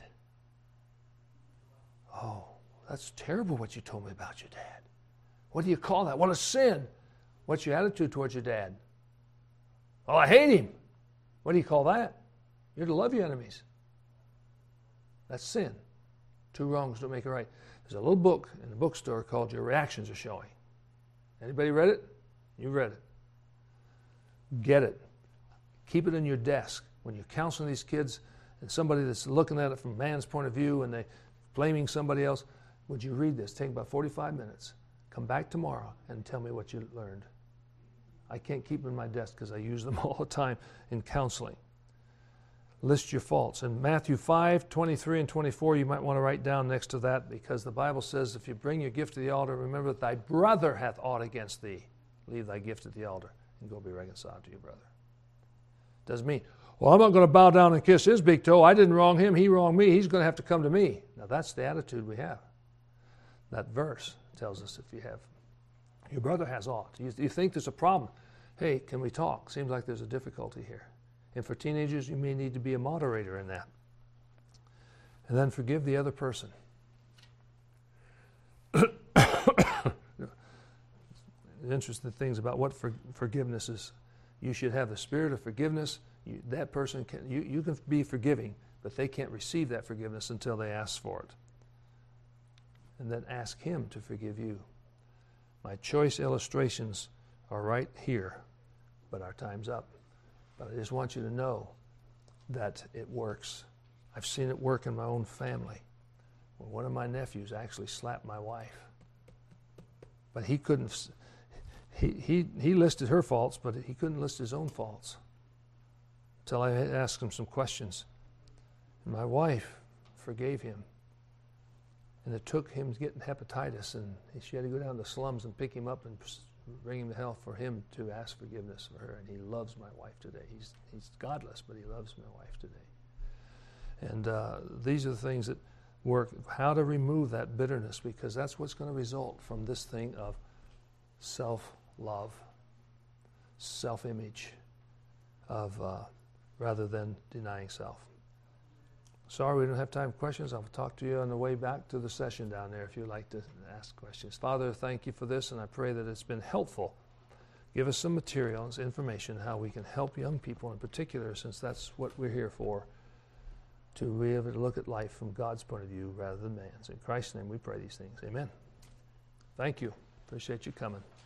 oh, that's terrible what you told me about your dad. What do you call that? Well, a sin. What's your attitude towards your dad? Oh, I hate him. What do you call that? You're to love your enemies. That's sin. Two wrongs don't make it right. There's a little book in the bookstore called Your Reactions Are Showing. Anybody read it? You read it. Get it. Keep it in your desk. When you're counseling these kids and somebody that's looking at it from man's point of view and they're blaming somebody else, would you read this? Take about forty-five minutes. Come back tomorrow and tell me what you learned. I can't keep them in my desk because I use them all the time in counseling. List your faults. In Matthew five, twenty-three and twenty-four, you might want to write down next to that, because the Bible says, if you bring your gift to the altar, remember that thy brother hath aught against thee. Leave thy gift at the altar and go be reconciled to your brother. Doesn't mean, well, I'm not going to bow down and kiss his big toe. I didn't wrong him. He wronged me. He's going to have to come to me. Now, that's the attitude we have. That verse tells us if you have, your brother has aught. You, you think there's a problem. Hey, can we talk? Seems like there's a difficulty here. And for teenagers, you may need to be a moderator in that. And then forgive the other person. The interesting things about what for, forgiveness is, you should have the spirit of forgiveness. You, that person can, you, you can be forgiving, but they can't receive that forgiveness until they ask for it. And then ask him to forgive you. My choice illustrations are right here, but our time's up. But I just want you to know that it works. I've seen it work in my own family. Well, one of my nephews actually slapped my wife. But he couldn't, he, he, he listed her faults, but he couldn't list his own faults until I asked him some questions. And my wife forgave him. And it took him getting hepatitis, and she had to go down to the slums and pick him up and bring him to hell for him to ask forgiveness for her. And he loves my wife today. He's he's godless, but he loves my wife today. And uh, these are the things that work. How to remove that bitterness, because that's what's going to result from this thing of self-love, self-image, of uh, rather than denying self. Sorry we don't have time for questions. I'll talk to you on the way back to the session down there if you'd like to ask questions. Father, thank you for this, and I pray that it's been helpful. Give us some materials, information, how we can help young people in particular, since that's what we're here for, to be able to look at life from God's point of view rather than man's. In Christ's name we pray these things. Amen. Thank you. Appreciate you coming.